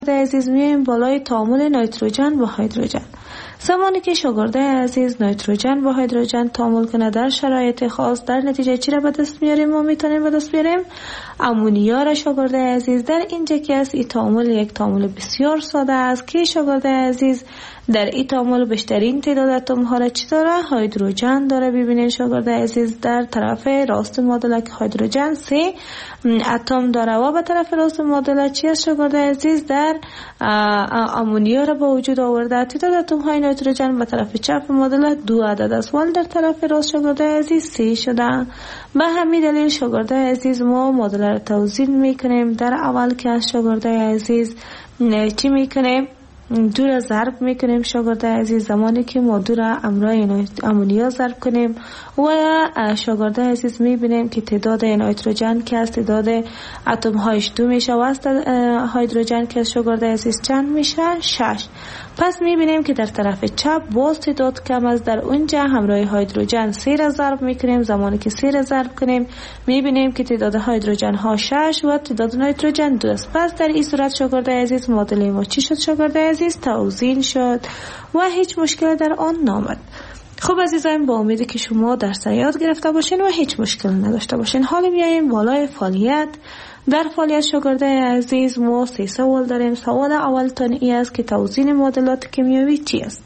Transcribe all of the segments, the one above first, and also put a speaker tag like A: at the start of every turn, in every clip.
A: عزیز میایم بالای تعامل نیتروژن و هیدروژن. زمانی که شاگرد عزیز نیتروژن و هیدروژن تعامل کنه در شرایط خاص، در نتیجه چی را به دست میاریم؟ ما میتونیم به دست بیاریم امونیا را. شاگرد عزیز در اینجا که است این تعامل یک تعامل بسیار ساده است که شاگرد عزیز در این تعامل بیشترین تعداد اتم ها را چی داره؟ هیدروژن داره. ببینید شاگرد عزیز در طرف راست معادله که هیدروژن 3 اتم داره و به طرف راست معادله چی است شاگرد عزیز؟ در امونیا را به وجود آورده. تعداد اتم های نیتروژن به طرف چپ معادله 2 عدد است ولی در طرف راست شاگرد عزیز 3 شده. به همین دلیل شاگرد عزیز ما معادله را توزیع میکنیم. در اول که از شاگرد عزیز چی میکنیم؟ 2 را ضرب میکنیم شاگرد عزیز. زمانی که ما 2 را امرای امونیا ضرب کنیم و شاگرد عزیز میبینیم که تعداد نیتروژن که از تعداد اتم هایش 2 میشه و از هیدروژن که از شاگرد عزیز چند میشه؟ 6. پس میبینیم که در طرف چپ باز تعداد کم است. در اونجا همراه هیدروژن 3 را ضرب میکنیم. زمانی که 3 را ضرب کنیم میبینیم که تعداد هیدروژن ها 6 و تعداد نیتروژن 2 است. پس در این صورت شاگرد عزیز معادله ما چی شد شاگرد عزیز؟ توزیع شد و هیچ مشکل در آن نامد. خب عزیزان، با امیدی که شما درس یاد گرفته باشین و هیچ مشکل نداشته باشین. حالا میاییم بالای فعالیت. در فعالیت شاگرد عزیز ما 3 سوال داریم. سوال اول تان ای است که توزیع معادلات کیمیایی چی است؟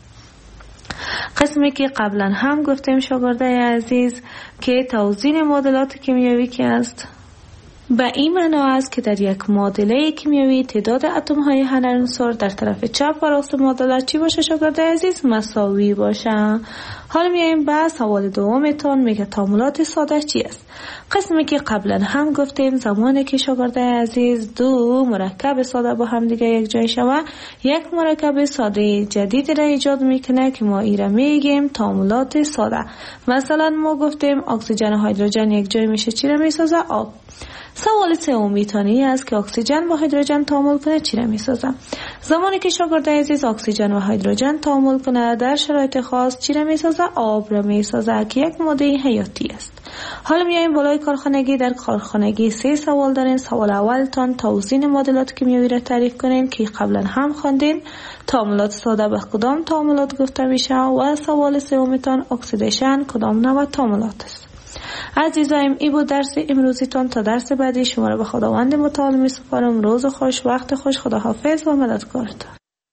A: قسمی که قبلا هم گفتیم شاگرد عزیز که توزیع معادلات کیمیایی که است به این معنا است که در یک معادله کیمیایی تعداد اتم های هر عنصر در طرف چپ و راست معادله چی باشه شاگرد عزیز؟ مساوی باشه. حالا میایم به سوال دومتون، میگه تعاملات ساده چی است؟ قسمی که قبلا هم گفتیم زمانی که شاگرد عزیز 2 مرکب ساده با هم دیگه یک جای شوه، یک مرکب ساده جدید را ایجاد میکنه که ما ای را میگیم تعاملات ساده. مثلا ما گفتیم اکسیژن و هیدروژن یک جای میشه چی را میسازه؟ آب. سوال سومیتانی است که اکسیژن و هیدروژن تعامل کنه چی را میسازه؟ زمانی که شاگرد عزیز اکسیژن و هیدروژن تعامل کنه در شرایط خاص چی را میسازه؟ آب را میسازه که یک ماده حیاتی است. حالا میایم بالای کارخانگی. در کارخانگی 3 سوال دارین. سوال اول تان توزیع معادلات کیمیایی را تعریف کنین که قبلا هم خواندین. تعاملات ساده به کدام تعاملات گفته میشه؟ و سوال سومتان اکسیدیشن کدام نوع تعاملات است؟ عزیزایم این بود درس امروزیتان. تا درس بعدی شما را به خداوند متعال می سپارم. روز خوش، وقت خوش، خداحافظ و مددکارتان.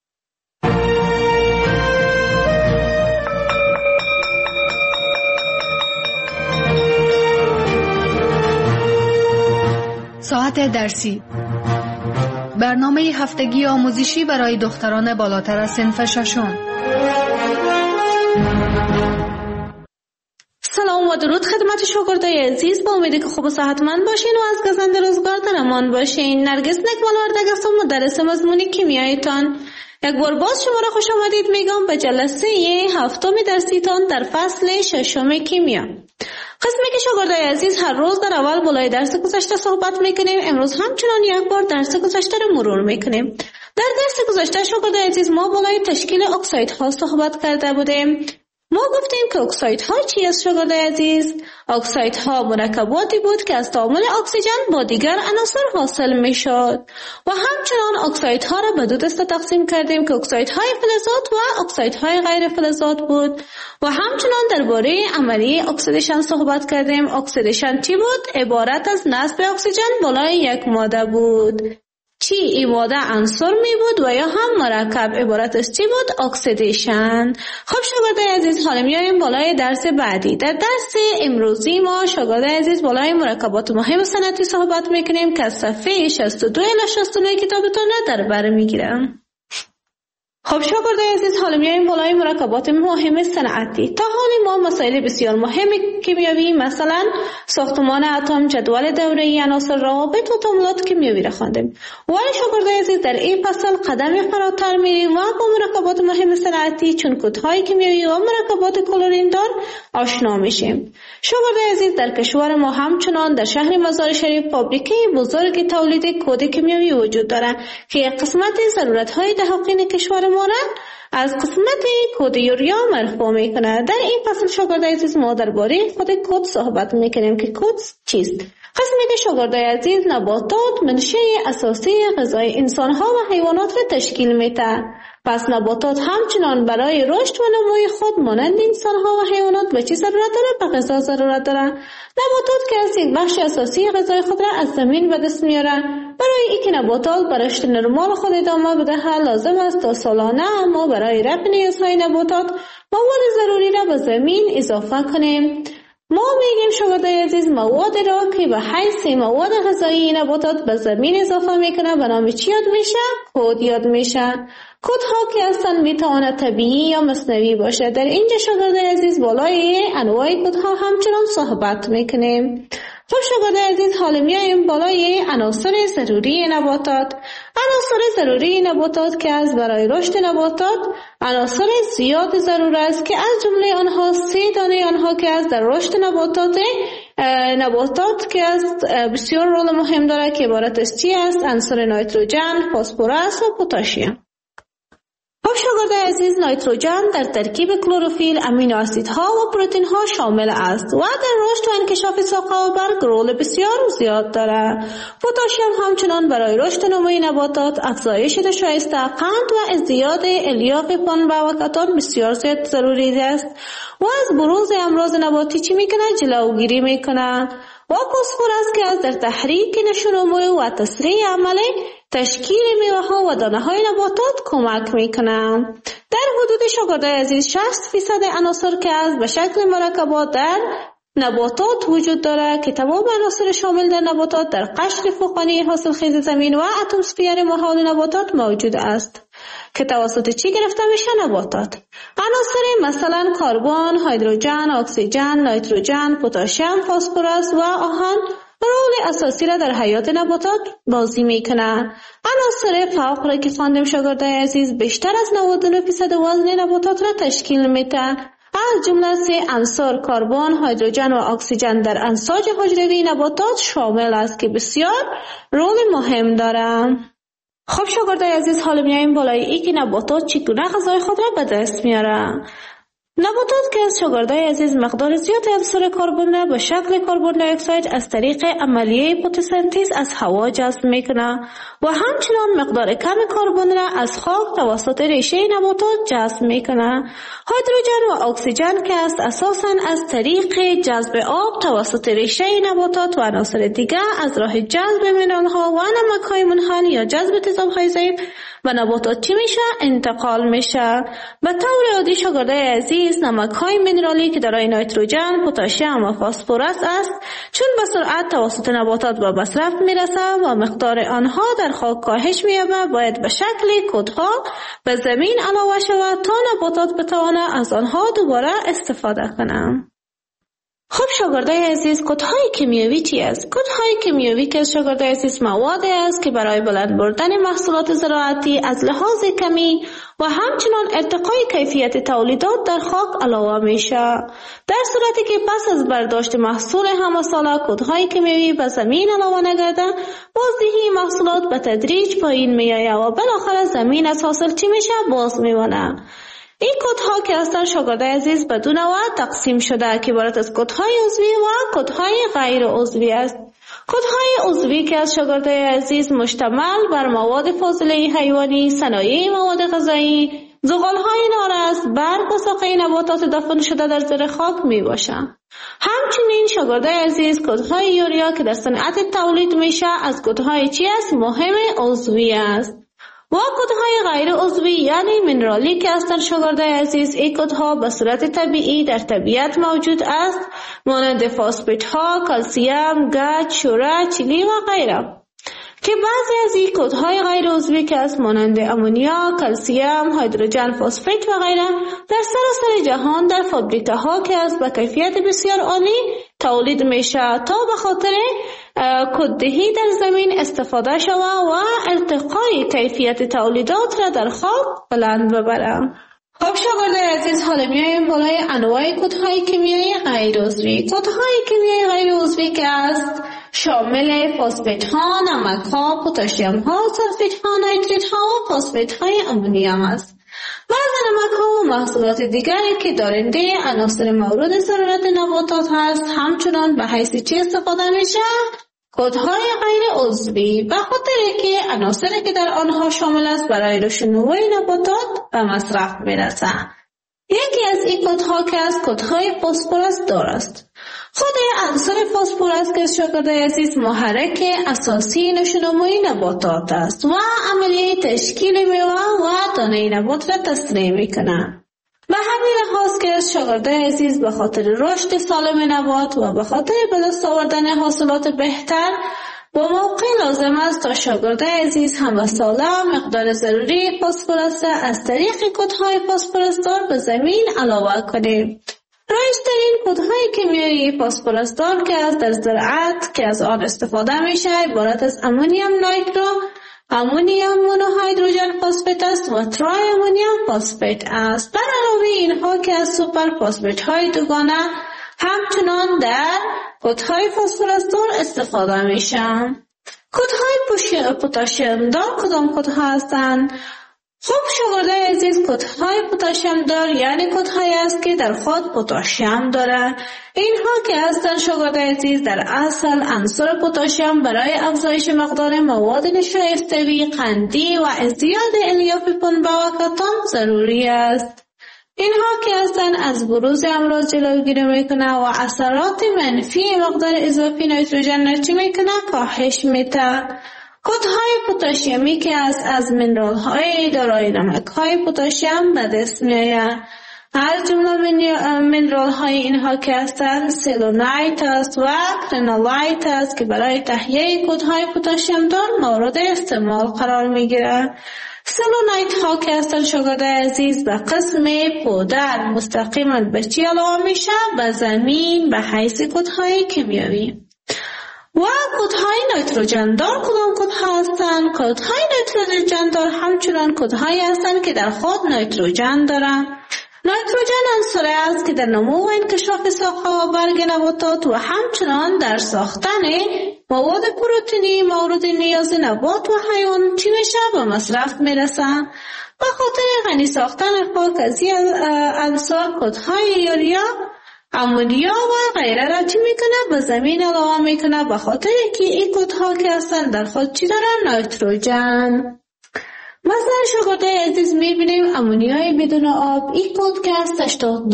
B: ساعت درسی، برنامه هفتگی آموزشی برای دختران بالاتر از صنف ششم.
C: سلام و درود خدمت شاگردای عزیز. با امیدی که خوب و صحتمند باشین و از گزند روزگار در امان باشین. نرگس نکمال وردگ هستم، مدرس مضمون کیمیایتان. یک بار باز شما را خوش آمدید میگم به جلسه 7 درسیتان در فصل 6 کیمیا. قسمی که شاگردای عزیز هر روز در اول بالای درس گذشته صحبت میکنیم، امروز همچنان یک بار درس گذشته را مرور میکنیم. در درس گذشته شاگردای عزیز ما بالای تشکیل اکسایدها صحبت کرده بودیم. ما گفتیم که اکسایدها چی است شاگردای عزیز؟ اکسایدها مرکباتی بود که از تعامل اکسیژن با دیگر عناصر حاصل میشد و همچنان اکسایدها را به 2 دسته تقسیم کردیم که اکسایدهای فلزات و اکسایدهای غیر فلزات بود و همچنان درباره عملیه اکسیدیشن صحبت کردیم. اکسیدیشن چی بود؟ عبارت از نصب اکسیژن بالای یک ماده بود. چی این ماده عنصر می بود و یا هم مرکب عبارت از چی بود؟ اکسیدیشن. خب شاگردای عزیز حالا میایم بالای درس بعدی. در درس امروزی ما شاگردای عزیز بالای مرکبات مهم صنعتی صحبت میکنیم که از صفحه 62 الی 69 کتابتون را در بر میگیرم. خب شاگردای عزیز حالا میایم بالای مرکبات مهم صنعتی. تا حالی ما مسائل بسیار مهم کیمیایی مثلا ساختمان اتم، جدول دوره‌ای عناصر، روابط و تعاملات کیمیایی را خواندیم. ولی شاگردای عزیز در این فصل قدمی فراتر میریم و با مرکبات مهم صنعتی چون کدهای کیمیایی و مرکبات کلورین دار آشنا میشیم. شاگردای عزیز در کشور ما همچنان در شهر مزار شریف فابریکه بزرگ تولید کد کیمیایی وجود دارد که یک قسمت ضرورت‌های دهقین کشور ما را از قسمت کد یوریا مرفوع میکنه. در این فصل شاگردای عزیز ما درباره خود کد صحبت میکنیم که کد چیست. قسمی که شاگردای عزیز نباتات منشه اساسی غذای انسانها و حیوانات را تشکیل میده. پس نباتات همچنان برای رشد و نموی خود مانند انسانها و حیوانات به چی ضرورت داره؟ به غذا ضرورت داره. نباتات که از یک بخش اساسی غذای خود را از زمین به دست میاره. برای اینکه نباتات به رشد نرمال خود ادامه بده لازم است تا سالانه ما برای رفع نیازهای نباتات مواد ضروری را به زمین اضافه کنیم. ما میگیم شاگردای عزیز مواد را که به حیث مواد غذایی نباتات به زمین اضافه میکنه به نام چی یاد میشه؟ کود یاد میشه. کودها که اصلا میتواند طبیعی یا مصنوعی باشه. در اینجا شاگردای عزیز بالای انواع کودها همچنان صحبت میکنیم. خب شاگردای عزیز حالا میایم بالای عناصر ضروری نباتات. عناصر ضروری نباتات که از برای رشد نباتات عناصر زیاد ضرور است که از جمله آنها 3 دانه آنها که از در رشد نباتات که است بسیار رول مهم داره که عبارت از چی است؟ عنصر نیتروژن، فسفرس و پتاسیم. خب شاگردای عزیز نیتروژن در ترکیب کلروفیل، امینو اسیدها و پروتئین ها شامل است و در رشد و انکشاف ساقه و برگ رول بسیار زیاد دارد. پتاسیم همچنان برای رشد نموی نباتات، افزایش شایسته قند و ازدیاد الیاف پنبه و کتان بسیار زیاد ضروری است و از بروز امراض نباتی چی میکنه؟ جلوگیری میکنه. و فسفرس که از در تحریک نشونموی و تسریع عمل تشکیل میوه ها و دانه های نباتات کمک میکنه. در حدود شاگردای عزیز 60% عناصر که از به شکل مرکبات در نباتات وجود داره که تمام عناصر شامل در نباتات در قشر فوقانی حاصلخیز زمین و اتمسفیر محال نباتات موجود است که توسط چی گرفته میشه؟ نباتات. عناصر مثلا کربن، هیدروژن، اکسیژن، نیتروژن، پتاسیم، فسفرس و آهن رول اساسی را در حیات نباتات بازی میکنه. عناصر فوق را که خواندیم شاگردای عزیز بیشتر از 99% وزن نباتات را تشکیل میده. از جمله 3 عنصر کربن، هیدروژن و اکسیژن در انساج حجروی نباتات شامل است که بسیار رول مهم داره. خب شاگردای عزیز حالا میایم بالای این که نباتات چگونه غذای خود را به دست میاره. نباتات که از شاگردای عزیز مقدار زیاد عنصر کربن را به شکل کربن دی اکساید از طریق عملیه فتوسنتز از هوا جذب میکنه و همچنان مقدار کم کربن را از خاک توسط ریشه نباتات جذب میکنه. هیدروژن و اکسیژن که است اساساً از طریق جذب آب توسط ریشه نباتات و عناصر دیگر از راه جذب منرال‌ها و نمک‌های منحل یا جذب تیزاب‌های ضعیف و نباتات چی میشه؟ انتقال میشه. به طور عادی شاگردای عزیز نمک‌های منرالی که دارای نیتروژن، پتاسیم و فسفرس است چون به سرعت توسط نباتات به مصرف میرسه و مقدار آنها در خاک کاهش می‌یابه باید به شکل کودها به زمین علاوه شود تا نباتات بتوانه از آنها دوباره استفاده کنه. خب شاگردای عزیز کودهای کیمیایی چی است؟ کودهای کیمیایی که شاگردای عزیز مواد است که برای بلند بردن محصولات زراعتی از لحاظ کمی و همچنان ارتقای کیفیت تولیدات در خاک علاوه میشه. در صورتی که پس از برداشت محصول همه ساله کودهای کیمیایی به زمین علاوه نگرده بازدهی محصولات به تدریج پایین میآید و بالاخره زمین از حاصل چی میشه؟ باز میمونه. این کودها که هستن شاگردای عزیز به 2 نوع تقسیم شده که عبارت از کودهای عضوی و کودهای غیر عضوی است. کودهای عضوی که از شاگردای عزیز مشتمل بر مواد فاضله حیوانی، صنایع مواد غذایی، زغالهای نارس، برگ و ساقه نباتات دفن شده در زیر خاک می باشند. همچنین شاگردای عزیز کودهای یوریا که در صنعت تولید میشه از کودهای چی است؟ مهم عضوی است. و کودهای غیر عضوی یعنی منرالی که هستند شاگردای عزیز این کودها به صورت طبیعی در طبیعت موجود است مانند فسفات ها، کلسیم، گچ، شوره، چلی و غیره که بعضی از این کودهای غیر عضوی که است مانند امونیا، کلسیم، هیدروژن فسفات و غیره در سراسر جهان در فابریکه ها که است به کیفیت بسیار عالی تولید میشه تا به خاطر کوددهی در زمین استفاده شود و ارتقای کیفیت تولیدات را در خاک بلند ببره. خب شاگردای عزیز حالا میایم بالای انواع کودهای کیمیایی غیر عضوی. کودهای کیمیایی غیر عضوی که است شامل فسفات ها، نمک ها، پتاسیم ها، سلفات ها، نیتریت ها و فسفات های امونیا است. بعض نمک ها و محصولات دیگری که دارنده عناصر مورد ضرورت نباتات هست همچنان به حیث چی استفاده میشه؟ کودهای غیر عضوی، به خاطر که عناصری که در آنها شامل است برای رشد نباتات به مصرف میرسه. یکی از این کودها که از کودهای فسفراسدار است. خود عنصر فسفر که شاگردای عزیز محرک اساسی نشونمایی نباتات است و عملیه تشکیل میوه و دانه نبات را تسریع میکنه. به همین لحاظ که شاگردای عزیز به خاطر رشد سالم نبات و به خاطر به دست آوردن حاصلات بهتر با موقع لازم است تا شاگردای عزیز همه ساله مقدار ضروری فسفر از طریق کودهای فسفراسدار به زمین علاوه کنیم. رایج‌ترین کودهای کیمیایی فسفراسدار که از در زراعت که از آن استفاده میشه عبارت از امونیم نایترو، امونیم مونوهیدروژن فسفات است و ترای امونیم فسفات است. بر علاوه اینها که از سوپر فسفات های دوگانه همچنان در کودهای فسفراسدار استفاده میشن. کودهای پتاسیم دار کدام کودها هستند؟ خب شاگردای عزیز، کودهای پتاسیم دار یعنی کودهایی است که در خود پتاسیم داره. اینها که هستند شاگردای عزیز در اصل عنصر پتاسیم برای افزایش مقدار مواد نشایسته‌ای قندی و زیاد الیاف پنبه و کتان ضروری است. اینها که هستند از بروز امراض جلوگیری میکنه و اثرات منفی مقدار اضافی نیتروژن چی میکنه؟ کاهش میده. کودهای پتاسیمی که از منرال های دارای نمک های پتاسیم به دست میآید. از جمله منرال های اینها که هستند سلونایت است و کرنولایت است که برای تهیه کودهای پتاسیم دار مورد استعمال قرار میگیرد. سلونایت ها که هستند شاگردای عزیز به قسم پودر مستقیما به چی علاوه میشه؟ به زمین به حیث کودهای کیمیایی. و کودهای نیتروژن دار کدام کودها هستند؟ کودهای نیتروژن دار همچنان کودهایی هستند که در خود نیتروژن دارند. نیتروژن عنصری است که در نمو و انکشاف ساقه و برگ نباتات و همچنان در ساختن مواد پروتئینی مورد نیاز نبات و حیوان چی میشه؟ به مصرف میرسه. به خاطر غنی ساختن خاک از این عنصر کودهای یوریا، امونیا و غیره را چی میکنه؟ به زمین علاوه میکنه، به خاطر که این کودها که هستن در خود چی دارن؟ نیتروژن. مثلا شاگردای عزیز میبینیم امونیای بدون آب، این کود که هست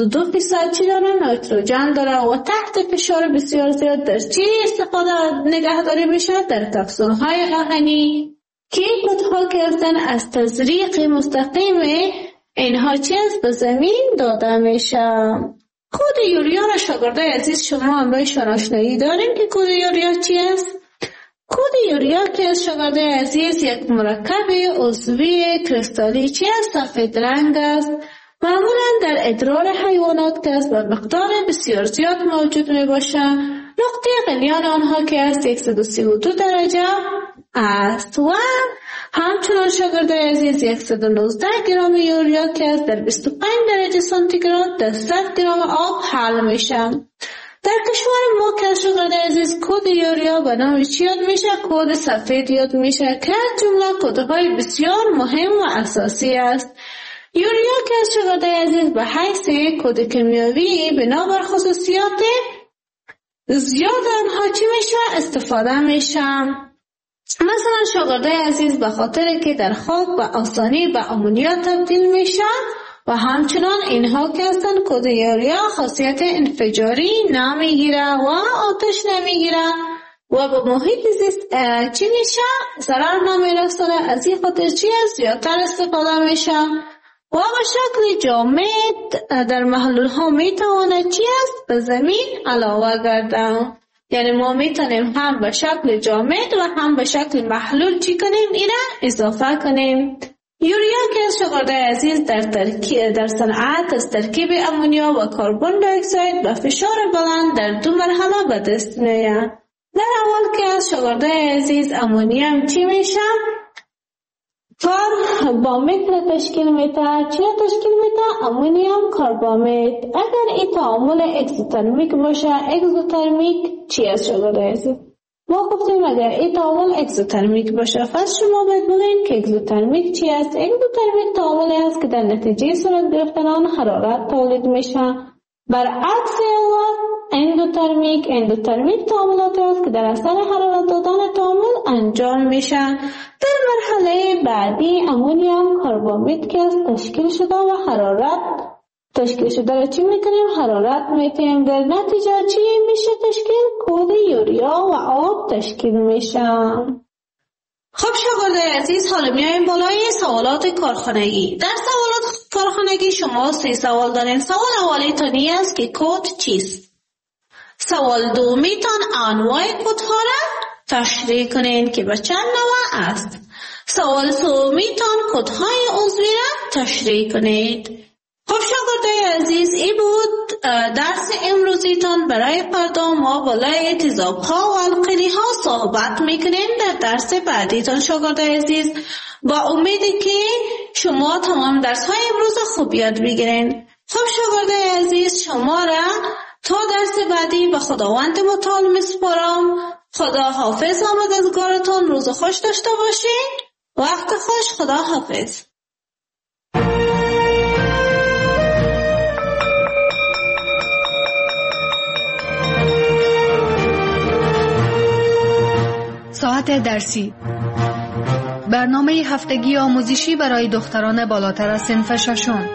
C: 82% چی داره؟ نیتروژن داره و تحت فشار بسیار زیاد در چی استفاده نگهداری میشه؟ در کپسول های آهنی که این کودها که هستن از تزریق مستقیم اینها چی است؟ به زمین داده میشه. کود یوریا را شاگردای عزیز شما هم بایشان آشنایی داریم که کود یوریا چی است؟ کود یوریا که از شاگردای عزیز یک مرکب عضوی کریستالی چی است؟ سفید رنگ است. معمولا در ادرار حیوانات که است و مقدار بسیار زیاد موجود می باشه. نقطه غلیان آنها که است 132 درجه است و همچنان شاگردای عزیز 119 گرم یوریا که از در 25 درجه سانتیگراد در 100 گرم آب حل میشه. در کشور ما که شاگردای عزیز کود یوریا به نام چی یاد میشه؟ کود سفید یاد میشه که از جمله کودهای بسیار مهم و اساسی است. یوریا که از شاگردای عزیز به حیث کود کیمیایی بنابر خصوصیات زیاد آنها چی میشه؟ استفاده میشه. مثلا شاگردای عزیز به خاطر که در خاک به آسانی به امونیا تبدیل میشه و همچنان اینها که هستن کود یوریا خاصیت انفجاری نمیگیره و آتش نمیگیره و به محیط زیست چی میشه؟ ضرر نمیرسونه. از این خاطر چی است؟ زیادتر استفاده میشه و به شکل جامد در محلول ها میتونه چی است؟ به زمین علاوه گردن. یعنی ما میتونیم هم به شکل جامد و هم به شکل محلول چی کنیم؟ اینا اضافه کنیم. یوریا که از شاگردای عزیز در صنعت از ترکیب امونیا و کربن دی اکساید به فشار بلند در 2 مرحله به دست میاد. در اول که از شاگردای عزیز امونیم چی میشه؟ کاربامید را تشکیل میده. چی تشکیل میده؟ امونیم کاربامید. اگر این تعامل اگزوترمیک باشه، اگزوترمیک چی است شاگردای عزیز؟ ما گفتیم اگر این تعامل اگزوترمیک باشه، پس شما باید بگویید که اگزوترمیک چی است؟ اگزوترمیک تعاملی است که در نتیجه صورت گرفتن آن حرارت تولید میشه. برعکس اندوترمیک تعاملاتی است که در اثر حرارت دادن تعامل انجام میشه. در مرحله بعدی امونیوم کاربامید که تشکیل شده و حرارت تشکیل شده را چی میکنیم؟ حرارت میتیم. در نتیجه چی میشه تشکیل؟ کود یوریا و آب تشکیل میشه.
A: خب شاگردای عزیز، حالا میایم بالای سوالات کارخانگی. در سوالات کارخانگی شما 3 سوال دارین. سوال اولی تانی است که کود چیست؟ سوال دومی تان انواع کودها را تشریح کنین که به چند نوع است. سوال سومی تان کودهای عضوی را تشریح کنید. خب شاگردای عزیز، این بود درس امروزیتان. برای فردا ما بالای تضادها و القلی ها صحبت میکنیم در درس بعدیتان. شاگردای عزیز، با امیدی که شما تمام درس های امروز خوب یاد بگیرین. خب شاگردای عزیز، شما را تا درس بعدی به خداوند متعال میسپارم. خدا حافظ و مددگارتان. روز خوش داشته باشین. وقت خوش. خدا حافظ.
B: ساعت درسی، برنامه هفتگی آموزشی برای دختران بالاتر از صنف ششم.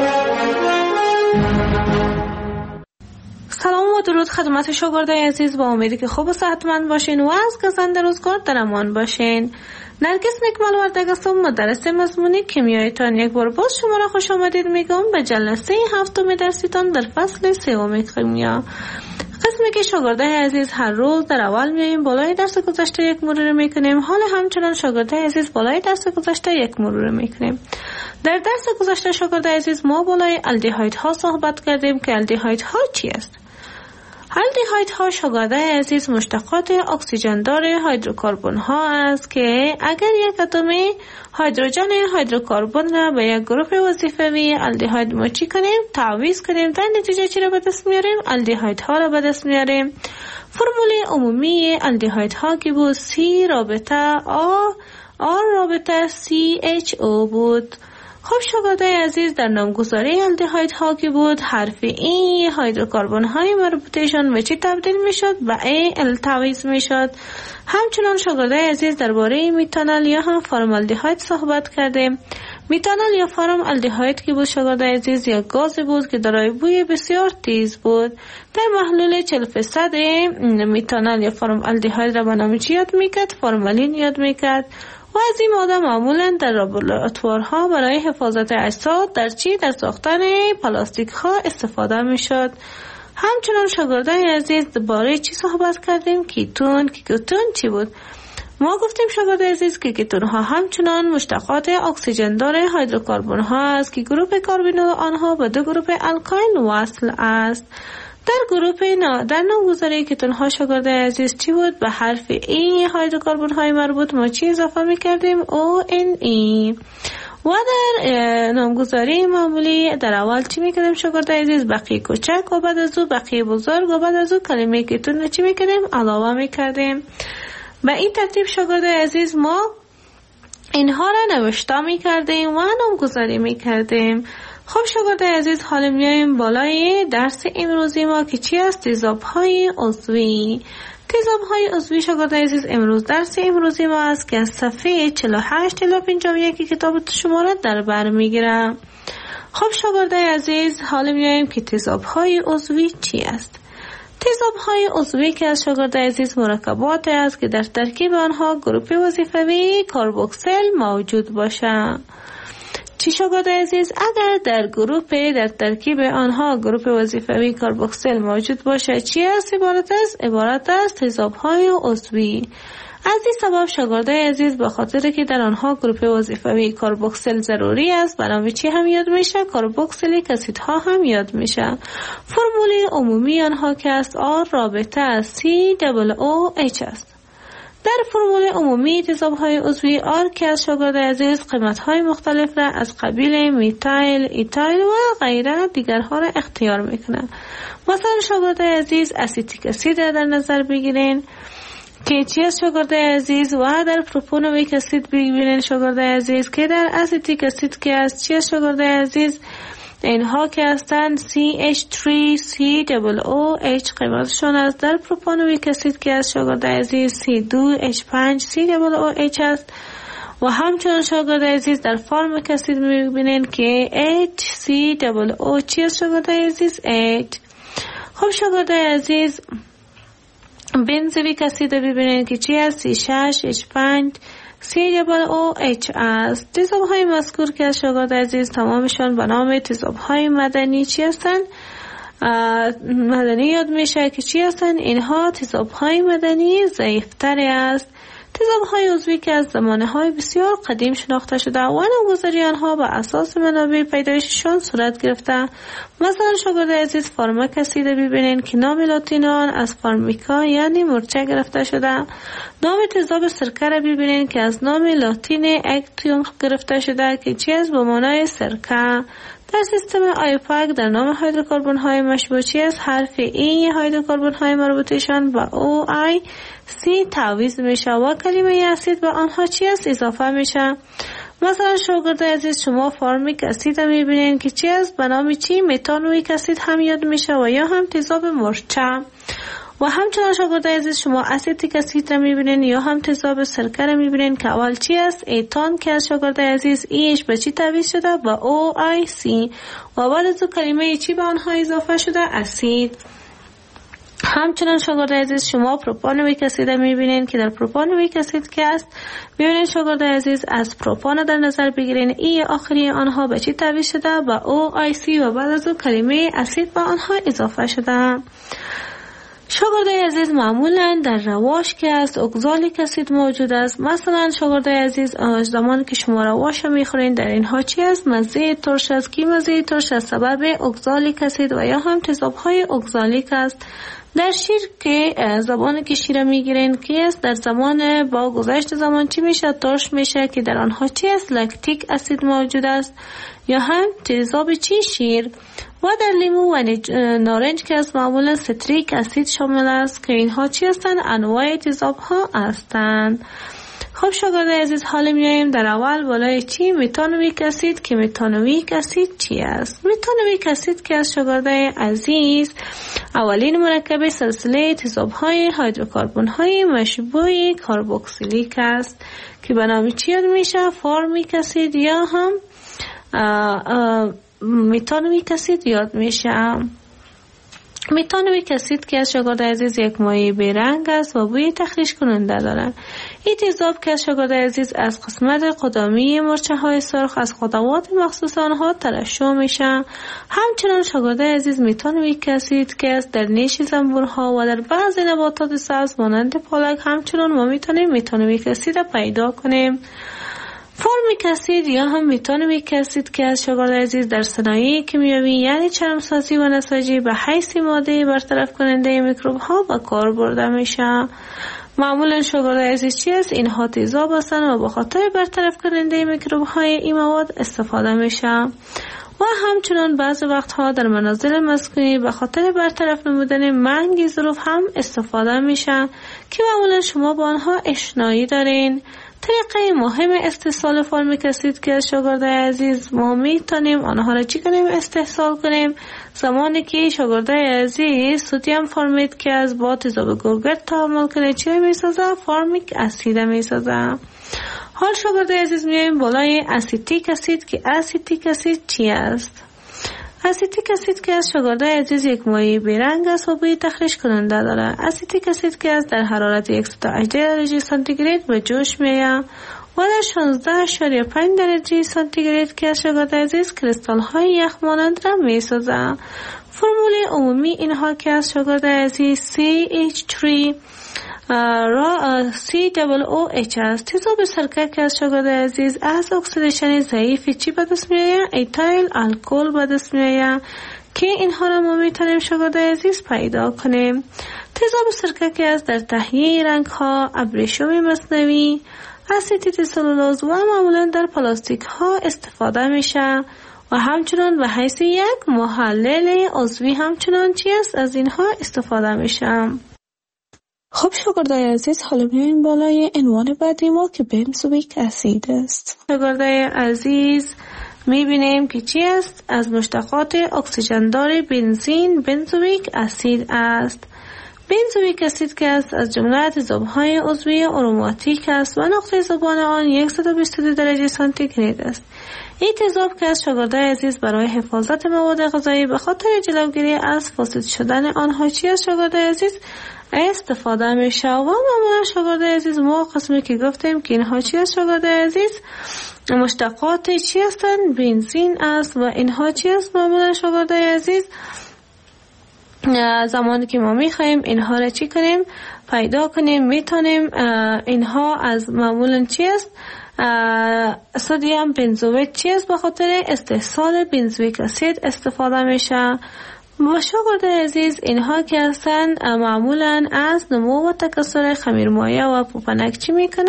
A: سلام و درود خدمت شاگردای عزیز. با امیدی که خوب و صحتمند باشین و از گزنده روزگار در امان باشین. نرگس نکمل وردگ هستم، مدرس مضمون کیمیایتان. یک بار باز شما را خوش آمدید میگم به جلسه 7 درسیتان در فصل 3 کیمیا. قسمی که شاگردای عزیز هر روز در اول میاییم بالای درس گذشته یک مرور میکنیم. حال همچنان شاگردای عزیز بالای درس گذشته یک مرور میکنیم. در درس گذشته شاگردای عزیز ما بالای الدهایدها صحبت کردیم که الدهایدها چی است؟ الدهایدها شاگردای عزیز مشتقات اکسیژن دار هیدروکربن ها است که اگر یک اتم هیدروژن هیدروکربن را به یک گروه وظیفوی الدهاید ما چی کنیم؟ تعویض کنیم. در نتیجه چی را به دست میاریم؟ الدهایدها را به دست میاریم. فرمول عمومی الدهایدها که بود C رابطه R رابطه CHO بود. خب شاگردای عزیز، در نامگذاری الدهایدها که بود حرف ای هیدروکربن های مربوطهشان به چی تبدیل می شد؟ به ال تعویض می شد. همچنان شاگردای عزیز درباره میتانول یا هم فرمالدهاید صحبت کردیم. میتانول یا فرمالدهاید که بود شاگردای عزیز یک گاز بود که دارای بوی بسیار تیز بود. در محلول 40% میتانول یا فرمالدهاید را به نام چی یاد میکرد؟ فرمالین یاد میکرد. و از این ماده معمولا در لابراتوارها برای حفاظت اجساد در ساختن پلاستیک ها استفاده می شد. همچنان شاگردای عزیز درباره چی صحبت کردیم؟ کیتون چی بود؟ ما گفتیم شاگردای عزیز که کیتون ها همچنان مشتقات اکسیژن دار هیدروکربن ها است که گروه کربنول آنها به 2 گروه الکاین وصل است. در نامگذاری کیتون ها شاگردای عزیز چی بود؟ به حرف ای هیدروکربن های مربوط ما چی اضافه میکردیم؟ ONE. و در نامگذاری معمولی در اول چی میکردیم شاگردای عزیز؟ بقیه کوچک و بعد از او بقیه بزرگ و بعد از او کلمه کیتون چی میکردیم؟ علاوه میکردیم. به این ترتیب شاگردای عزیز ما اینها را نوشته میکردیم و نامگذاری میکردیم. خب شاگردای عزیز، حالا میایم بالای درس امروزی ما که چی است؟ تضادهای عضوی. تضادهای عضوی شاگردای عزیز امروز درس امروزی ما است که از صفحه 48 تا 51 کتاب شما را در بر میگیرم. خب شاگردای عزیز، حالا میایم که تضادهای عضوی چی است؟ تضادهای عضوی که از شاگردای عزیز مرکبات است که در ترکیب آنها گروه وظیفوی کاربوکسیل موجود باشد. چی شاگردای عزیز؟ اگر در ترکیب آنها گروه وظیفوی کاربوکسیل موجود باشه چی است؟ عبارت است تضادهای عضوی. از این سبب شاگردای عزیز به خاطر که در آنها گروه وظیفوی کاربوکسیل ضروری است برای چی هم یاد میشه؟ کاربوکسیلیک اسیدها هم یاد میشه. فرمول عمومی آنها که است R رابطه COOH است. در فرمول عمومی تضادهای عضوی R که از شاگردای عزیز قیمت‌های مختلف را از قبیل میتایل، ایتایل و غیره دیگرها را اختیار میکنه. مثلا شاگردای عزیز اسیتیک اسید را در نظر بگیرین که چی است شاگرده عزیز؟ و در پروپانویک اسید ببینید شاگرده عزیز که در اسیتیک اسید که است چی است شاگرده عزیز؟ اینها که هستند CH3COOH قیمتشون است. در پروپانویک اسید که است شاگرده عزیز C2H5COOH است. و همچنان شاگرده عزیز در فارمیک اسید میبینید که HCOO چی است شاگرده عزیز؟ 8. خب شاگرده عزیز بنزویک اسید ببینید که چی است؟ C6H5COOH است. تیزاب‌های مذکور که از شاگرده عزیز تمامشان به نام تیزاب‌های مدنی چی هستند؟ مدنی یاد میشه که چی هستند؟ اینها تیزاب‌های مدنی ضعیف‌تر است. تیزاب‌های عضوی که از زمانه‌های بسیار قدیم شناخته شده و نامگذاری آنها به اساس منابع پیدایششان صورت گرفته. مثلا شاگرده عزیز فارمیک اسید ببینید که نام لاتین آن از فارمیکا یعنی مورچه گرفته شده. نام تیزاب سرکه را ببینید که از نام لاتین اکتیوم گرفته شده که چی است؟ به معنای سرکه. در سیستم آیوپاک در نام هیدروکربن های مشبوع چی است؟ حرف ای هیدروکربن های مربوطشان با او آی سی تعویض میشه و کلمه اسید به آنها چی است؟ اضافه میشه. مثلا شاگرده عزیز شما فارمیک اسید میبینید که چی است؟ به نام چی؟ متانویک اسید هم یاد میشه و یا هم تیزاب مرچه. و همچنان شاگرده عزیز شما اسیتیک اسید را میبینید یا هم تیزاب سرکه را میبینید که اول چی است؟ ایتان که از شاگرده عزیز ایش به چی تعویض شده؟ با او آی سی و بعد از کلمه چی به آنها اضافه شده؟ اسید. همچنان شاگرده عزیز شما پروپانویک اسید میبینید که در پروپانویک اسید که است میبینید شاگرده عزیز از پروپان در نظر بگیرین ای آخری آنها به چی تعویض شده؟ با او آی سی و بعد از کلمه اسید به آنها اضافه شده. شاگرده عزیز معمولا در رواش که است اگزالیک اسید موجود است. مثلا شاگرده عزیز زمان که شما رواش میخورین در اینها چی است؟ مزه ترش است. کی مزه ترش از سبب اگزالیک اسید و یا هم تیزاب‌های اگزالیک است. در شیر که زبان که شیر میگیرین کی است؟ در زمان با گذشت زمان چی میشه؟ ترش میشه که در آنها چی است؟ لکتیک اسید موجود است یا هم تیزاب چی؟ شیر. و در لیمو و نارنج که از معمولا ستریک اسید شامل است که اینها چی هستند؟ انواع تیزاب ها هستند. خب شاگرده عزیز حالا میایم در اول بالای چی؟ متانویک اسید که متانویک اسید چی است؟ متانویک اسید که از شاگرده عزیز اولین مرکب سلسله تیزاب های هیدروکربن های مشبوع کربوکسیلیک است که به نام چی یاد میشه؟ فارمیک اسید یا هم متانویک اسید یاد میشه. متانویک اسید که از شاگرده عزیز یک مایع بیرنگ است و بوی تخریش کننده دارد. این تیزاب که از شاگرده عزیز از قسمت قدامی مرچه های سرخ از خطوات مخصوص آنها ترشح میشه. همچنان شاگرده عزیز متانویک اسید که است در نیش زنبورها و در بعضی نباتات سبز مانند پالک همچنان ما میتونیم متانویک اسید پیدا کنیم. فارمیک اسید یا هم متانویک اسید که از شاگرده عزیز در صنایع کیمیایی یعنی چرمسازی و نساجی به حیث ماده برطرف کننده میکروب ها به کار برده میشه. معمولا شاگرده عزیز چی است؟ اینها تیزاب هستند و به خاطر برطرف کننده میکروب های این مواد استفاده میشه. و همچنان بعض وقتها در منازل مسکونی به خاطر برطرف نمودن منگ ظروف هم استفاده میشه که معمولا شما با آنها آشنایی دارین. طریقه مهم استحصال فارمیک اسید که از شاگرده عزیز ما میتونیم آنها را چی کنیم؟ استحصال کنیم. زمانی که شاگرده عزیز سدیم فارمیت که از با تیزاب گوگرد تعامل کنه چی میسازه؟ فارمیک اسید میسازه. حال شاگرده عزیز میایم بالای اسیتیک اسید که اسیتیک اسید چی است؟ اسیتیک اسید که از شاگرده عزیز یک مایع بیرنگ است و بوی تخریش کننده دارد. اسیتیک اسید که از در حرارت 118 درجه سانتیگراد به جوش میآید و در 16.5 درجه سانتیگراد که از شاگرده عزیز کریستال های یخ مانند را میسازد. فرمول عمومی اینها که از شاگرده عزیز CH3 COOH است. تیزاب سرکه که از شاگرده عزیز از اکسیدیشن ضعیف چی به دست میآید؟ ایتایل الکل به دست میآید که اینها را ما میتونیم شاگرده عزیز پیدا کنیم. تیزاب سرکه که از در تهیه رنگ ها، ابریشم مصنوعی، اسیتیت سلولوز و معمولا در پلاستیک ها استفاده میشه و همچنان به حیث یک محلل عضوی همچنان چی است؟ از اینها استفاده میشه. خب شاگردای عزیز، حالا بیاین بالای عنوان بعدی ما که بنزوئیک اسید است. شاگردای عزیز میبینیم که چی است؟ از مشتقات اکسیژندار بنزین بنزوئیک اسید است. بنزوئیک اسید که است از جمله تیزاب‌های عضوی آروماتیک است و نقطه ذوبان آن 122 درجه سانتیگراد است. این تیزاب که از شاگردای عزیز برای حفاظت مواد غذایی به خاطر جلوگیری از فاسد شدن آنها چی است شاگردای عزیز استفاده میشه. و معمولا شاگردای عزیز ما قسمی که گفتیم که اینها چی است شاگردای عزیز مشتقات چی هستند؟ بنزین است. و اینها چی است معمولا شاگردای عزیز زمانی که ما میخوایم اینها را چی کنیم پیدا کنیم میتونیم اینها از معمولا چی است سدیم بنزوئیت چی است به خاطر استحصال بنزوئیک اسید استفاده میشه. و شاگردای عزیز اینها که هستند معمولا از نمو و تکثر خمیرمایه و پوپنک چی میکنه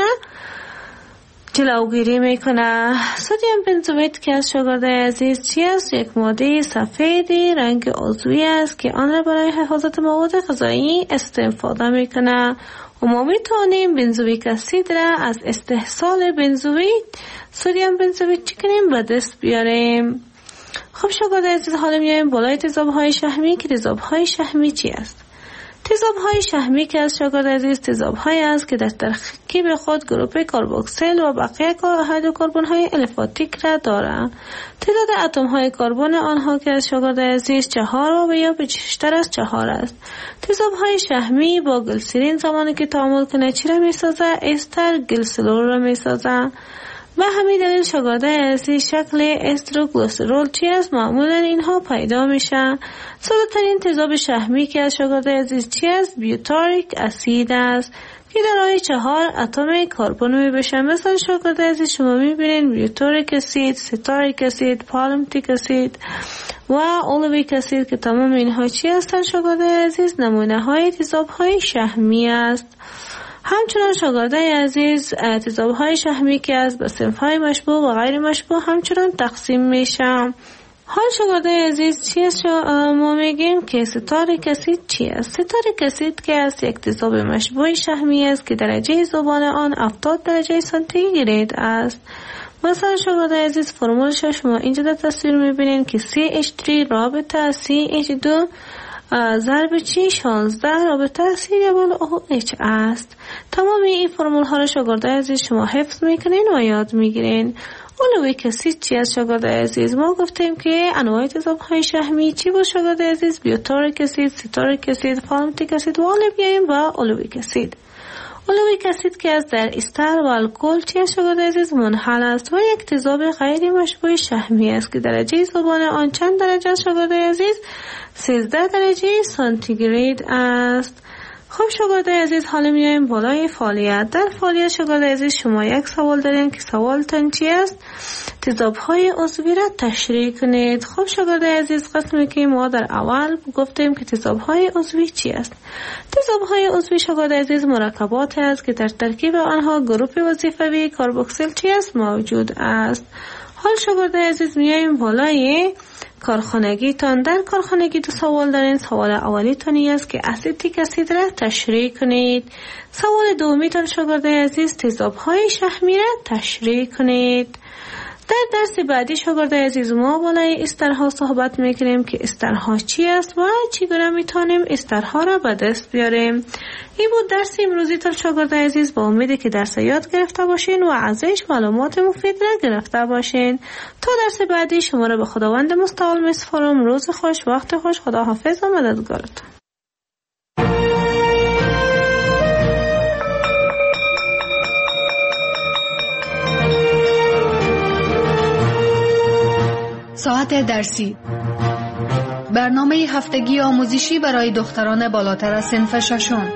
A: جلوگیری میکنه. سدیم بنزوئیت که از شاگردای عزیز چی است؟ یک ماده سفیدی رنگ عضوی است که آن را برای حفاظت مواد غذایی استفاده میکنه. و ما میتونیم بنزوئیک اسید را از استحصال بنزوئیت سدیم بنزوئیت چی کنیم به دست بیاریم. خب شاگردای عزیز حالا میایم بالای تیزاب‌های شحمی که تیزاب‌های شحمی چی است؟ تیزاب‌های شحمی که از شاگردای عزیز تیزاب‌هایی است که در ترکیب خود گروپ کربوکسیل و بقیه هیدروکربن‌های الفاتیک را دارند. تعداد اتم‌های کربن آنها که از شاگردای عزیز 4 و یا بیشتر از 4 است. تیزاب‌های شحمی با گلیسرین زمانی که تعامل کنه چی را می‌سازه؟ استر گلیسرول را می‌سازه. و همین دلیل شاگردای عزیز شکل استروگلیسرول چی است؟ معمولا اینها پیدا میشه. ساده ترین تیزاب شحمی که از شاگردای عزیز چی است؟ بیوتاریک اسید است که دارای 4 اتم کربن میبشه. مثلا شاگردای عزیز شما میبینین بیوتاریک اسید، ستاریک اسید، پالمتیک اسید و اولویک اسید که تمام اینها چی هستند شاگردای عزیز؟ نمونه های تیزاب های شحمی است. همچنان شاگردای عزیز تیزاب‌های شحمی که از به صنف‌های مشبوع و غیر مشبوع همچنان تقسیم میشه. حال شاگردای عزیز چی است؟ ما میگیم که ستاریک اسید چی است؟ ستاریک اسید که از یک تیزاب مشبوع شحمی است که درجه ذوبان آن 70 درجه سانتیگراد است. مثلا شاگردای عزیز فرمولش شما اینجا در تصویر میبینین که CH3 رابطه CH2 ضرب چی 16 رابطه COOH است. تمام این فرمول ها را شاگردای عزیز شما حفظ میکنین و یاد میگیرین. اولویک اسید چی است شاگردای عزیز؟ ما گفتیم که انواع تیزاب های شحمی چی بود شاگردای عزیز؟ بیوتاریک اسید، ستاریک اسید، پالمتیک اسید و حالا بیاییم با اولویک اسید. اولویک اسید که از در استر و الکل چی است شاگردای عزیز؟ منحل است و یک تیزاب غیر مشبوع شحمی است که درجه ذوبان آن چند درجه است شاگردای عزیز؟ 13 درجه سانتیگراد است. خب شاگردای عزیز حالا میایم بالای فعالیت. در فعالیت شاگردای عزیز شما یک سوال دارین که سوالتان چی است؟ تیزاب‌های عضوی را تشریح کنید. خب شاگردای عزیز قسمی که ما در اول گفتیم که تیزاب‌های عضوی چی است؟ تیزاب‌های عضوی شاگردای عزیز مرکبات است که در ترکیب آنها گروپ وظیفوی کربوکسیل چی است؟ موجود است. حال شاگردای عزیز میایم بالای کارخانگی تان. در کارخانگی دو سوال دارین. سوال اولی تانی است که اسیتیک اسید را تشریح کنید. سوال دومی تان شاگردای عزیز تیزاب‌های شحمی را تشریح کنید. در درس بعدی شاگردای عزیز ما بالای استرها صحبت میکنیم که استرها چی است و چگونه میتونیم استرها را به دست بیاریم. این بود درس امروزی تان شاگردای عزیز. با امیدی که درس یاد گرفته باشین و ازش معلومات مفید را گرفته باشین. تا درس بعدی شما را به خداوند مستعال میسپارم. روز خوش، وقت خوش. خدا حافظ و مددگارتون.
B: ساعت درسی، برنامه هفتگی آموزشی برای دختران بالاتر از صنف ششم.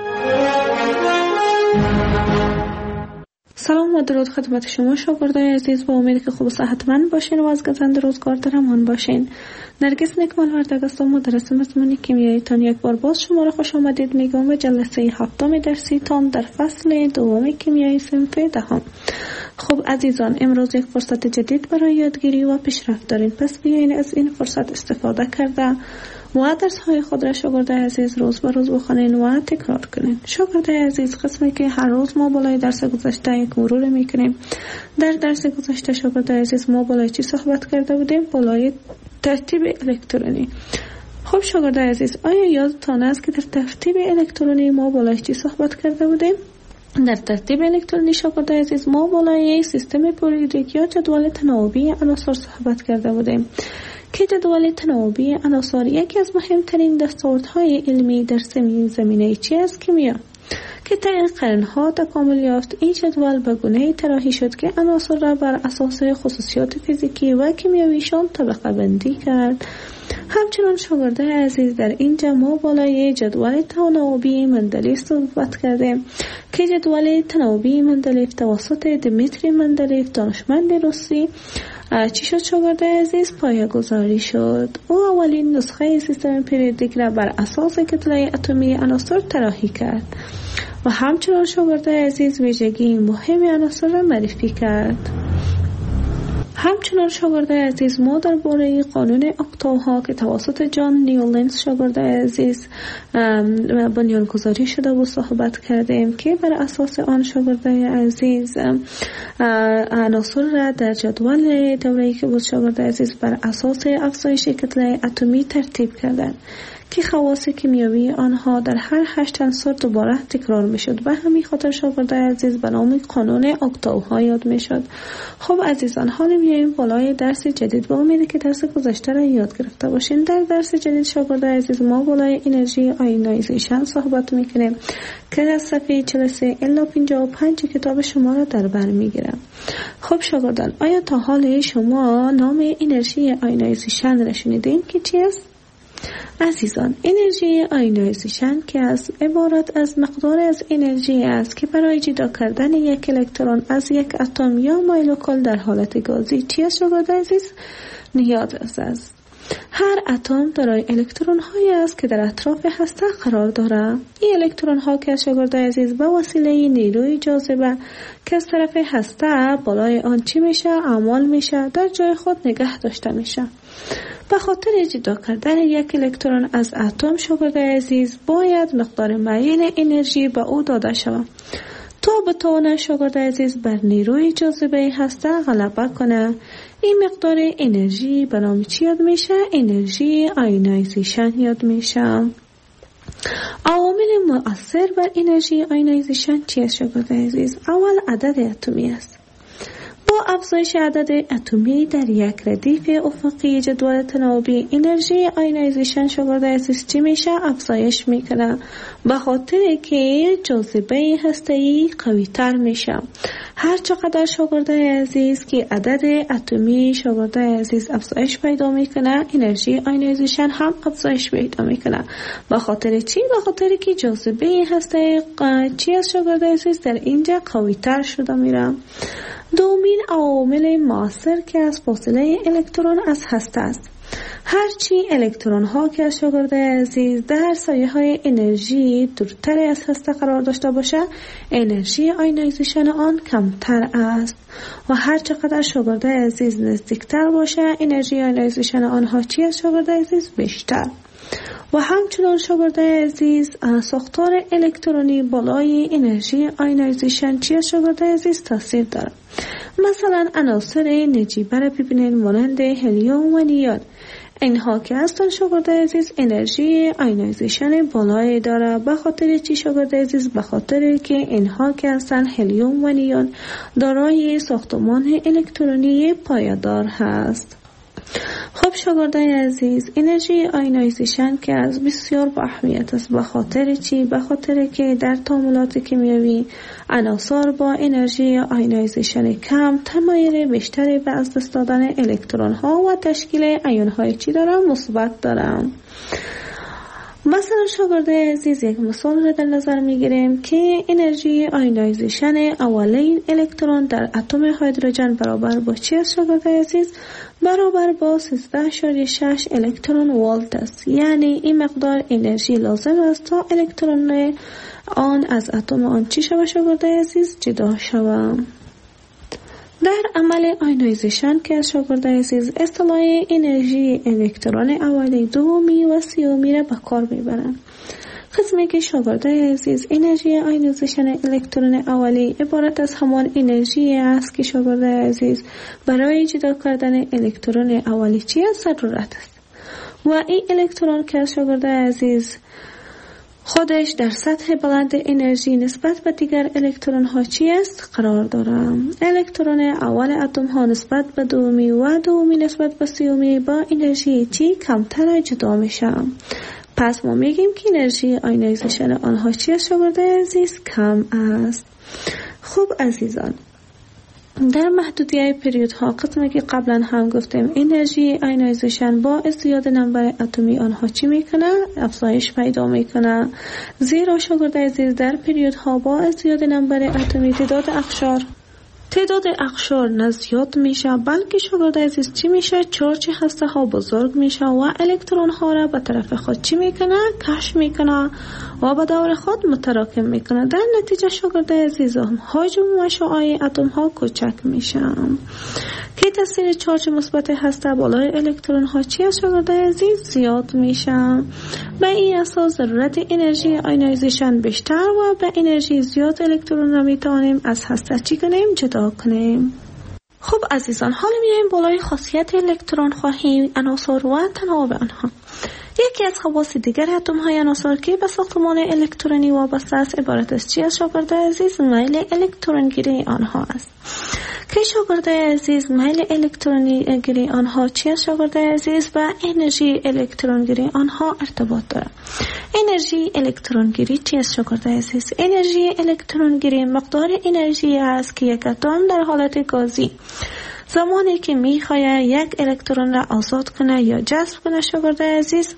A: سلام و درود خدمت شما شاگردای عزیز. با امید که خوب و صحتمند باشین و از گزند روزگار در امان باشین. نرگس نکمال وردگ است، مدرس مضمون کیمیایی تان یک بار باز شما را خوش آمدید میگم و جلسه هفتم درسی تان در فصل دوم کیمیایی صنف دهم. خب عزیزان، امروز یک فرصت جدید برای یادگیری و پیشرفت دارین، پس بیاین از این فرصت استفاده کرده و درس های خود را شاگرد عزیز روز به روز بخوانید و تکرار کنید. شاگرد عزیز، قسمی که هر روز ما بالای درس گذشته یک مرور میکنیم. در درس گذشته شاگرد عزیز ما بالای چی صحبت کرده بودیم؟ بالای ترتیب الکترونی. خب شاگرد عزیز، آیا یادتان است که در ترتیب الکترونی ما بالای چی صحبت کرده بودیم؟ در ترتیب الکترونی شاگرد عزیز ما بالای سیستم پریودیک یا جدول تناوبی عناصر صحبت کرده بودیم که جدول تناوبی عناصر یکی از مهمترین دستاوردهای علمی در زمینه چی است؟ کیمیا، که طی قرنها تکامل یافت. این جدول به گونه‌ای طراحی شد که عناصر را بر اساس خصوصیات فیزیکی و کیمیاییشان طبقه بندی کرد. همچنان شاگرد عزیز، در اینجا ما بالای جدول تناوبی مندلیف صحبت کردیم که جدول تناوبی مندلیف توسط دمیتری مندلیف دانشمند روسی چی شد شاگرد عزیز؟ پایه‌گذاری شد. او اولین نسخه سیستم پریودیک را بر اساس کتله اتمی عناصر طراحی کرد و همچنان شاگرد عزیز ویژگی مهم عناصر را معرفی کرد. همچنان شاگرد عزیز ما درباره قانون اکتاوها که توسط جان نیولنز شاگرد عزیز بنیانگذاری شده و صحبت کردیم که بر اساس آن شاگرد عزیز عناصر را در جدول دوره‌ای که بود شاگرد عزیز بر اساس افزایش کتله اتمی ترتیب کردند که خواص کیمیایی آنها در هر 8 عنصر دوباره تکرار میشد و همین خاطر شاگرد عزیز به نام قانون اکتاوها یاد میشد. خب عزیزان، حالا میایم بالای درس جدید با امیدی که درس گذشته را یاد گرفته باشین. در درس جدید شاگرد عزیز ما بالای انرژی آیونایزیشن صحبت میکنیم که از صفحه 43 الی 55 کتاب شما را در بر میگیرم. خب شاگردان، آیا تا حال شما نام انرژی آیونایزیشن را شنیدین که چی است؟ عزیزان، انرژی آیونایزیشن که از عبارت از مقدار از انرژی است که برای جدا کردن یک الکترون از یک اتم یا مولکول در حالت گازی چی است شاگرد عزیز؟ نیاز است. هر اتم دارای الکترون هایی است که در اطراف هسته قرار دارد. این الکترون ها که شاگرد عزیز به وسیله نیروی جاذبه که از طرف هسته بالای آن چی میشه؟ اعمال میشه، در جای خود نگه داشته میشه. به خاطر جدا کردن یک الکترون از اتم شاگرد عزیز باید مقدار معین انرژی به او داده شود تا بتواند شاگرد عزیز بر نیروی جاذبه هسته غلبه کنه. این مقدار انرژی به نام چی یاد میشه؟ انرژی آیونایزیشن یاد میشه. عوامل مؤثر بر انرژی آیونایزیشن چی است شاگرد عزیز؟ اول عدد اتمی است. با افزایش عدد اتمی در یک ردیف افقی جدول تناوبی انرژی آیونایزیشن شاگرد عزیز چی میشه؟ افزایش میکنه، به خاطر که جاذبه هسته‌ای قوی تر میشه. هر چقدر شاگرد عزیز که عدد اتمی شاگرد عزیز افزایش پیدا میکنه، انرژی آیونایزیشن هم افزایش پیدا میکنه. به خاطر چی؟ به خاطر که جاذبه هسته چی از شاگرد عزیز در اینجا قوی تر شده میره. دومین عوامل مؤثر که از فاصله الکترون از هسته است. هرچی الکترون ها که از شاگرد عزیز در سایه های انرژی دورتر از هسته قرار داشته باشه، انرژی آیونایزیشن آن کمتر است و هر چقدر شاگرد عزیز نزدیکتر باشه، انرژی آیونایزیشن آنها چی از شاگرد عزیز؟ بیشتر. و همچنان شاگرد عزیز ساختار الکترونی بالای انرژی آیونایزیشن چی از شاگرد عزیز تاثیر داره. مثلا عناصر نجیبه را ببینید مانند هلیوم و نیون. اینها که هستن شاگرد عزیز انرژی آیونایزیشن بالای داره. به خاطر چی شاگرد عزیز؟ به خاطر که اینها که هستن هلیوم و نیون دارای ساختمان الکترونی پایدار هست. خب شاگردان عزیز، انرژی آیونایزیشن که از بسیار با اهمیت است. به خاطر چی؟ به خاطر که در تعاملات کیمیایی عناصر با انرژی آیونایزیشن کم تمایل بیشتری به از دست دادن الکترون ها و تشکیل ایون های چی دارن؟ مثبت دارن. مثلا شاگرد عزیز یک مثال را در نظر میگیریم که انرژی آیونایزیشن اولین الکترون در اتم هیدروژن برابر با چی است شاگرد عزیز؟ برابر با 13.6 الکترون ولت است. یعنی این مقدار انرژی لازم است تا الکترون آن از اتم آن چی شود شاگرد عزیز؟ جدا شود. در عمل آیونیزیشن که شاگرد عزیز اصطلاح انرژی الکترون اولی، دومی و سومی را به کار میبرند. قسمی که شاگرد عزیز انرژی آیونیزیشن الکترون اولی عبارت از همان انرژی است که شاگرد عزیز برای جدا کردن الکترون اولی چی است ضرورت است و این الکترون که شاگرد عزیز خودش در سطح بلند انرژی نسبت به دیگر الکترون ها چی است قرار دارم. الکترون اول اتم ها نسبت به دومی و دومی نسبت به سومی با انرژی چی کمتر جدا میشه. پس ما میگیم که انرژی آیونیزیشن آنها چی است شاگرد عزیز؟ کم است. خوب عزیزان، در محدودیت پریودها قسمی که قبلا هم گفتیم انرژی آیونیزیشن با ازدیاد نمبر اتمی آنها چی میکنه؟ افزایش پیدا میکنه. زیرا شاگرد عزیز در پریودها با ازدیاد نمبر اتمی تعداد اقشار نه زیاد میشه، بلکه شاگرد عزیز چی میشه؟ چارج هسته ها بزرگ میشه و الکترون ها را به طرف خود چی میکنه؟ کش میکنه و به دور خود متراکم میکنه. در نتیجه شاگرد عزیز حجم و شعاع اتم ها کوچک میشه که تاثیر چارج مثبت هسته بالای الکترون ها چی است شاگرد عزیز؟ زیاد میشه. به این اساس ضرورت انرژی آیونیزیشن بیشتر و به انرژی زیاد الکترون را میتوانیم از هسته چی کنیم؟ جدا کنیم. خب عزیزان، حالا میایم بالای خاصیت الکترون خواهی، عناصر و تناوب آنها. یکی از خواص دیگر اتم های عناصر که به ساختمان الکترونی وابسته است عبارت است چی است شاگرد عزیز؟ میل الکترون گیری آنها است. که شاگرد عزیز میل الکترونی گیری آنها چی است شاگرد عزیز؟ و انرژی الکترون گیری آنها ارتباط داره. انرژی الکترون گیری چی است شاگرد عزیز؟ انرژی الکترون گیری مقدار انرژی است که یک اتم در حالت گازی زمانی که میخواد یک الکترون را آزاد کنه یا جذب کنه شاگرد عزیز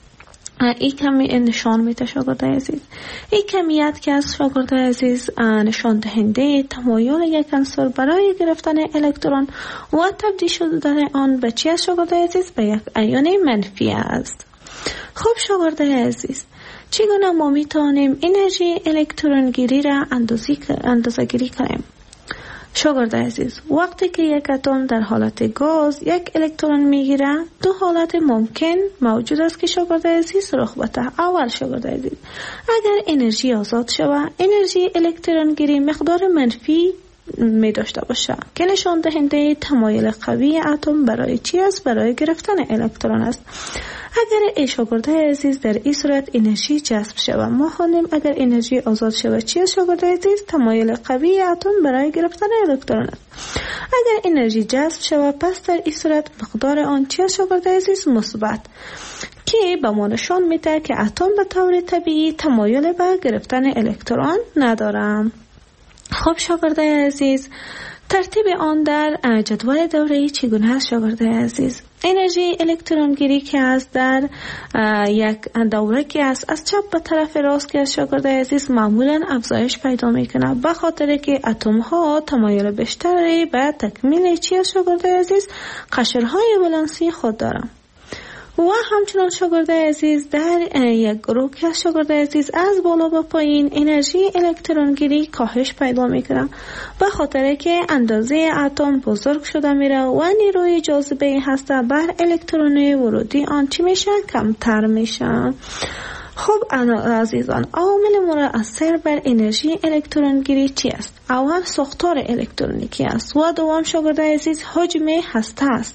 A: این کمی نشان میده شاگرد عزیز. این کمیت که از شاگرد عزیز نشان دهنده تمایل یک عنصر برای گرفتن الکترون و تبدیل شدن آن به چی است شاگرد عزیز؟ به یک ایون منفی است. خب شاگرد عزیز، چگونه ما میتونیم انرژی الکترون گیری را اندازه گیری کنیم؟ شاگرد عزیز، وقتی که یک اتم در حالت گاز یک الکترون میگیره، دو حالت ممکن موجود است که شاگرد عزیز رخ بده. اول شاگرد عزیز، اگر انرژی آزاد شود، انرژی الکترون گیری مقدار منفی می داشته باشه که نشان دهنده تمایل قوی اتم برای چی است؟ برای گرفتن الکترون است. اگر ای شاگرد عزیز در این صورت انرژی جذب شود، ما خوانیم اگر انرژی آزاد شود چی است شاگرد عزیز؟ تمایل قوی اتم برای گرفتن الکترون است. اگر انرژی جذب شود، پس در این صورت مقدار آن چی است شاگرد عزیز؟ مثبت، که به ما نشان میده که اتم به طور طبیعی تمایل به گرفتن الکترون ندارد. خب شاگرد عزیز، ترتیب آن در جدول دوره‌ای چگونه است شاگرد عزیز؟ انرژی الکترون گیری که است در یک دوره که است از چپ به طرف راست که شاگرد عزیز معمولا افزایش پیدا میکنه، به خاطر که اتم ها تمایل بیشتری به تکمیل چی است شاگرد عزیز؟ قشرهای ولانسی خود دارند. و همچنان شاگرد عزیز در یک گروه که شاگرد عزیز از بالا به پایین انرژی الکترون گیری کاهش پیدا میکنه، به خاطر که اندازه اتم بزرگ شده میره و نیروی جاذبه هسته بر الکترون ورودی آن چی میشه؟ کمتر میشه. خب عزیزان، عوامل مؤثر بر انرژی الکترون گیری چی است؟ اول ساختار الکترونیکی است و دوم شاگرد عزیز حجم هسته است.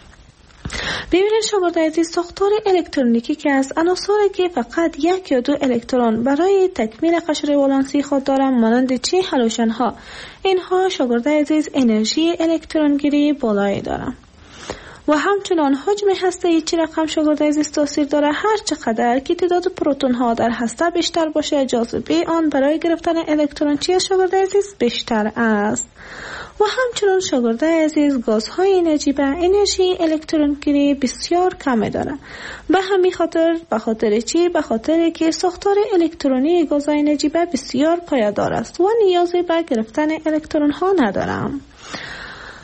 A: ببینید شاگرد عزیز، ساختار الکترونیکی که از عناصری که فقط یک یا دو الکترون برای تکمیل قشر ولانسی خود دارند مانند چی؟ هالوژن ها. اینها شاگرد عزیز انرژی الکترون گیری بالایی دارند. و همچنان حجم هسته چی رقم شاگرد عزیز تاثیر داره؟ هر چقدر که تعداد پروتون ها در هسته بیشتر باشه، جاذبه آن برای گرفتن الکترون چی است شاگرد عزیز؟ بیشتر است. و همچنان شاگرد عزیز گازهای نجیبه انرژی الکترون گیری بسیار کم داره. به همین خاطر چی؟ به خاطر که ساختار الکترونی گازهای نجیبه بسیار پایدار است و نیازی به گرفتن الکترون ها ندارم.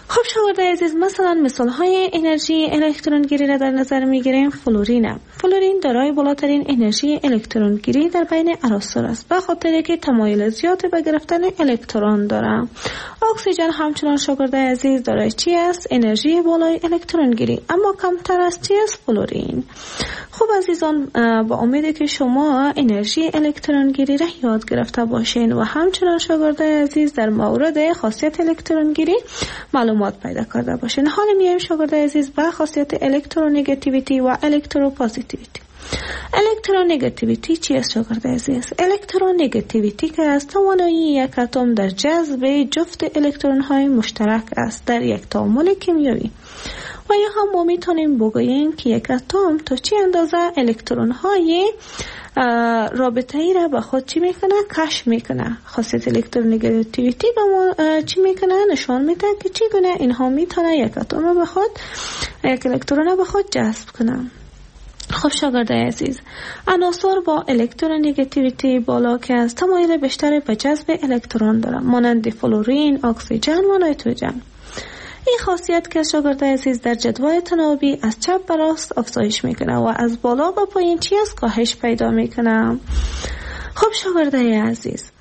A: خب شاگرد عزیز، مثلا مثال های انرژی الکترون گیری را در نظر میگیریم. فلورین دارای بالاترین انرژی الکترون گیری در بین عناصر است، به خاطر که تمایل زیاد به گرفتن الکترون دارد. اکسیژن همچنان شاگرد عزیز دارای چی است؟ انرژی بالای الکترون گیری، اما کمتر از چی است؟ فلورین. خب عزیزان، با امیدی که شما انرژی الکترون گیری را یاد گرفته باشین و همچنان شاگرد عزیز در مورد خاصیت الکترون گیری معلومات پیدا کرده باشین. حالا میایم شاگرد عزیز به خاصیت الکترونگاتیویتی و الکتروپوزیتیویتی. الکترونگاتیویتی چی است شاگرد عزیز؟ الکترونگاتیویتی که از توانایی یک اتم در جذب جفت الکترون های مشترک است در یک تعامل کیمیایی. و یا هم ما میتونیم بگوییم که یک اتم تا چی اندازه الکترون های رابطه ای را به خود چی میکنه؟ کشف میکنه. خاصیت الکترونگاتیویتی به ما چی میکنه؟ نشان میده که چی گونه اینها میتونه یک اتم به خود، یک الکترون به خود جذب کنه. خب شاگرد عزیز، عناصر با الکترونگاتیویتی بالا که از تمایل بیشتر به جذب الکترون دارند، مانند فلورین، اکسیژن و نیتروژن. این خاصیت که شاگرد عزیز در جدول تناوبی از چپ به راست افزایش میکنه و از بالا به پایین چی از کاهش پیدا میکنه. خب شاگرد عزیز،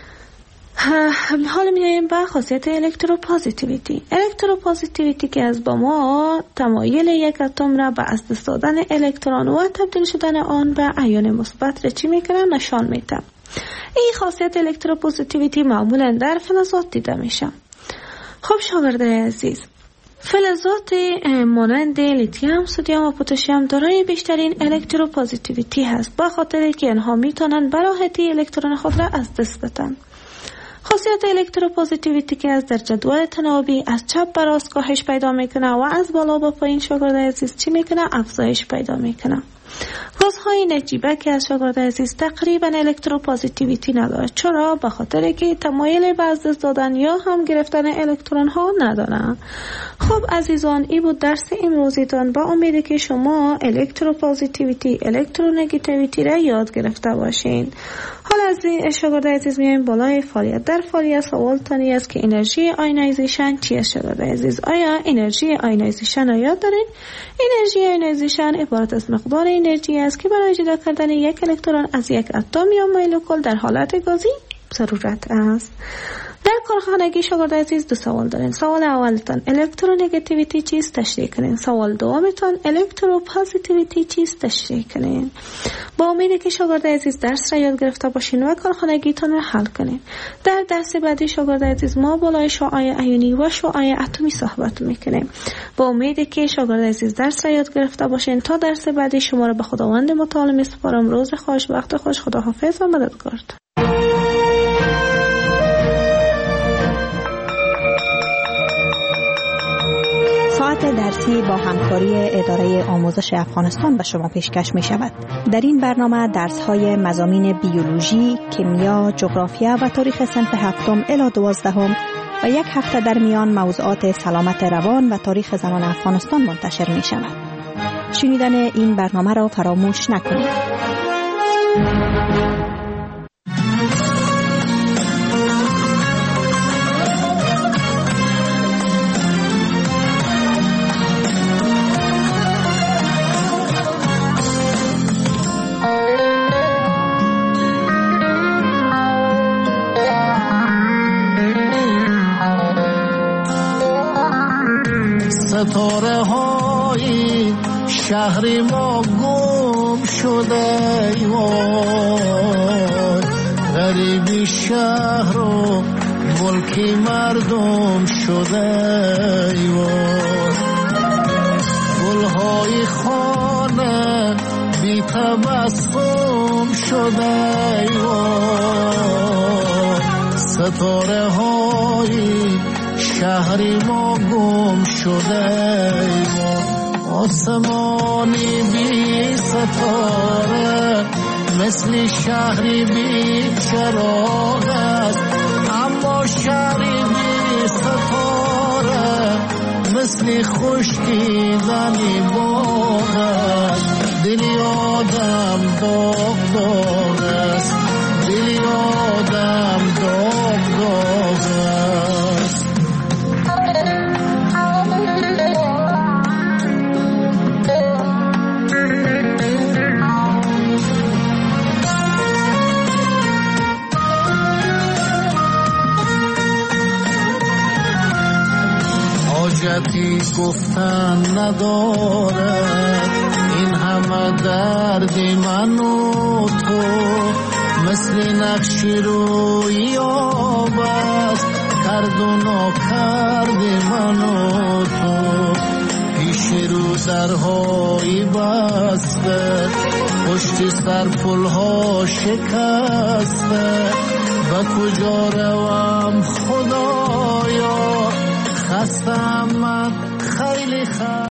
A: حالا میایم به خاصیت الکتروپوزیتیویتی. الکتروپوزیتیویتی که از با ما تمایل یک اتم را به از دست دادن الکترون و تبدیل شدن آن به ایون مثبت را چی میکنه؟ نشان میده. این خاصیت الکتروپوزیتیویتی معمولا در فلزات دیده میشه. خب شاگرد عزیز، فلزات مانند لیتیوم، سدیم و پتاسیم دارای بیشترین الکتروپوزیتیویتی هست، به خاطر که آنها میتونن به راحتی الکترون خود را از دست بدن. خاصیت الکتروپوزیتیویتی که از در جدول تناوبی از چپ به راست کاهش پیدا میکنه و از بالا به پایین شاگرد عزیز چی میکنه؟ افزایش پیدا میکنه. گازهای نجیبه که از شاگرد عزیز تقریبا الکتروپوزیتیویتی نداره. چرا؟ به خاطر که تمایل به از دست دادن یا هم گرفتن الکترون ها ندارن. خب عزیزان، این بود درس امروزیتان. با امیدی که شما الکتروپوزیتیویتی، الکترونگاتیویتی را یاد گرفته باشین. حالا از شاگرد عزیز میایم بالای فعالیت. در فعالیت سوال تانی است که انرژی آیونایزیشن چی است شاگرد عزیز؟ آیا انرژی آیونایزیشن را یاد دارین؟ انرژی آیونایزیشن عبارت از مقدار انرژی است که برای جدا کردن یک الکترون از یک اتم یا مولکول در حالت گازی ضرورت است. در کارخانگی شاگرد عزیز دو سوال دارین. سوال اولتان الکترونگاتیویتی چیست؟ تشریح کنین. سوال دومتان الکتروپوزیتیویتی چیست؟ تشریح کنین. با امیدی که شاگرد عزیز درس را یاد گرفته باشین و کارخانگیتان را حل کنین. در درس بعدی شاگرد عزیز ما بالای شعاع ایونی و شعاع اتمی صحبت میکنیم. با امیدی که شاگرد عزیز درس را یاد گرفته باشین. تا درس بعدی شما را به خداوند متعال میسپارم. روز خوش، وقت خوش، خداحافظ و مددگار.
D: ساعت درسی با همکاری اداره آموزش افغانستان به شما پیشکش می شود. در این برنامه درس های مضامین بیولوژی، کیمیا، جغرافیا و تاریخ صنف 7 الی 12 و یک هفته در میان موضوعات سلامت روان و تاریخ زنان افغانستان منتشر می شود. شنیدن این برنامه را فراموش نکنید.
E: ستاره های شهر ما گم شده غریبی شهر و ملکی مردم شده گلهای خانه بی تبسم شده ستاره های شهری ما گم شده آسمانی بی ستاره مثل شهری بی چراغ است اما شهری بی ستاره مثل خشکیدنی باغ است دلی آدم داغ داغ است دلی آدم داغ داغ است گفتن ندارد. این همه درد من و تو مثل نقش روی آب است. کرد و ناکرد من و تو پیش رو درهای بسته، پشت سر پلها شکسته. به کجا روم خدایا، خستم من خیلی